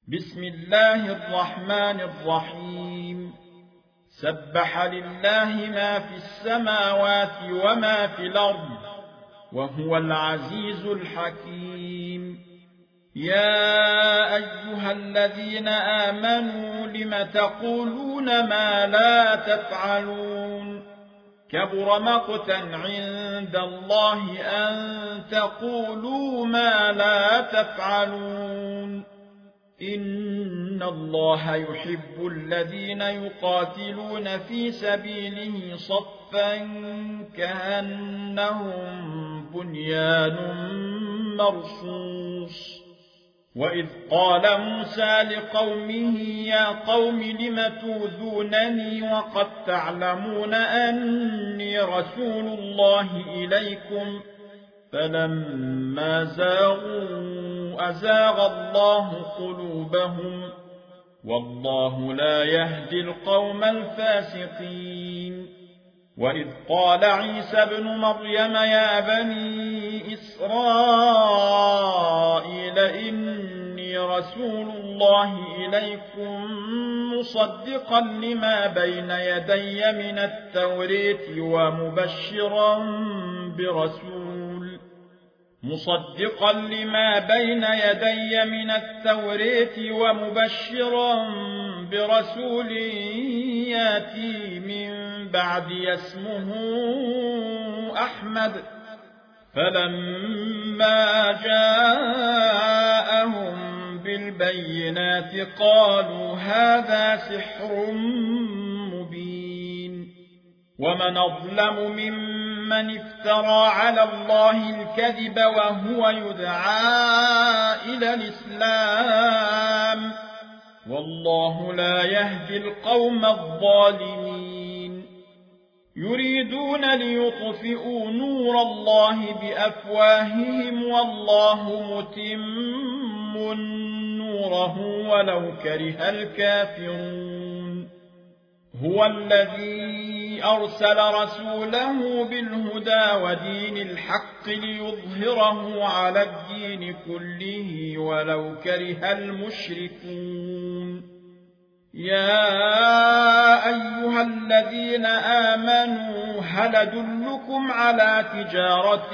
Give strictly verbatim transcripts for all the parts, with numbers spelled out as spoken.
بسم الله الرحمن الرحيم سبح لله ما في السماوات وما في الأرض وهو العزيز الحكيم يا أيها الذين آمنوا لم تقولون ما لا تفعلون كبر مقتا عند الله أن تقولوا ما لا تفعلون إن الله يحب الذين يقاتلون في سبيله صفا كأنهم بنيان مرصوص وإذ قال موسى لقومه يا قوم لم توذونني وقد تعلمون أني رسول الله إليكم فلما زاغوا أزاغ الله قلوبهم والله لا يهدي القوم الفاسقين وإذ قال عيسى ابن مريم يا بني إسرائيل إني رسول الله إليكم مصدقا لما بين يدي من التوراة ومبشرا برسول مصدقا لما بين يدي من التوراة ومبشرا برسول ياتي من بعدي اسمه أحمد فلما جاءهم بالبينات قالوا هذا سحر مبين ومن أظلم ممن افترى على الله الكذب وهو يدعى إلى الإسلام والله لا يهدي القوم الظالمين يريدون ليطفئوا نور الله بأفواههم والله متم نوره ولو كره الكافرون هو الذي أرسل رسوله بالهدى ودين الحق ليظهره على الدين كله ولو كره المشركون يا أيها الذين آمنوا هل أدلكم على تجارة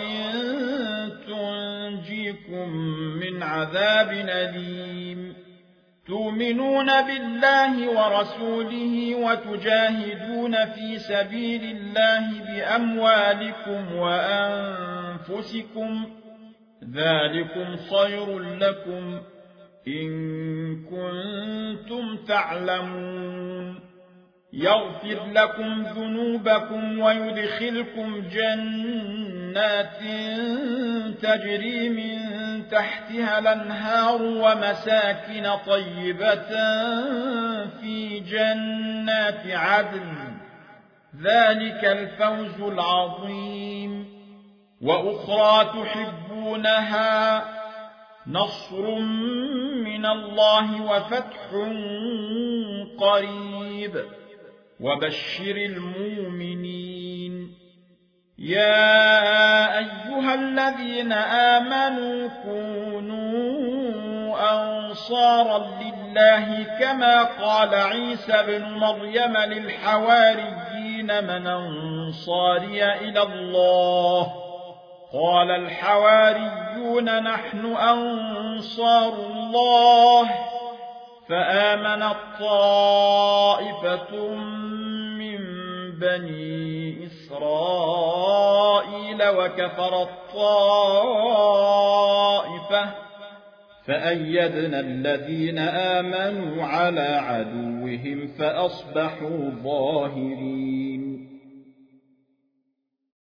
تنجيكم من عذاب أليم تؤمنون بالله ورسوله وتجاهدون في سبيل الله بأموالكم وأنفسكم ذلكم خير لكم إن كنتم تعلمون يغفر لكم ذنوبكم ويدخلكم جنات تجري من تحتها الأنهار ومساكن طيبة في جنات عدن ذلك الفوز العظيم وأخرى تحبونها نصر من الله وفتح قريب وبشر المؤمنين يا أيها الذين آمنوا كونوا أنصارا لله كما قال عيسى بن مريم للحواريين من أنصاري إلى الله قال الحواريون نحن أنصار الله فآمنت طائفة من بني إسرائيل وكفرت طائفة فأيدنا الذين آمنوا على عدوهم فأصبحوا ظاهرين